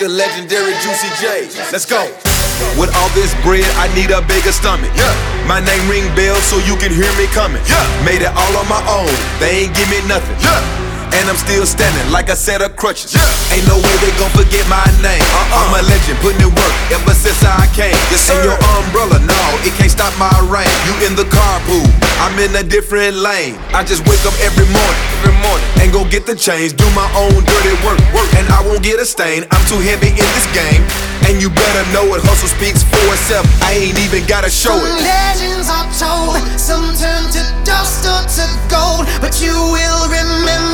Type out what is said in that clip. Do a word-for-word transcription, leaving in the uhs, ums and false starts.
the legendary Juicy J. Let's go. With all this bread, I need a bigger stomach. Yeah. My name ring bells so you can hear me coming. Yeah. Made it all on my own, they ain't give me nothing. Yeah. And I'm still standing like a set of crutches. Yeah. Ain't no way they gon' forget my name. Uh-uh. I'm a legend, putting in work ever since I came. Yes, and your umbrella, no, it can't stop my rain. You in the carpool, I'm in a different lane. I just wake up every morning, every morning, and go get the change, do my own dirty work, work, and I won't get a stain. I'm too heavy in this game, and you better know it. Hustle speaks for itself. I ain't even gotta show it. Some legends are told, some turn to dust or to gold, but you will remember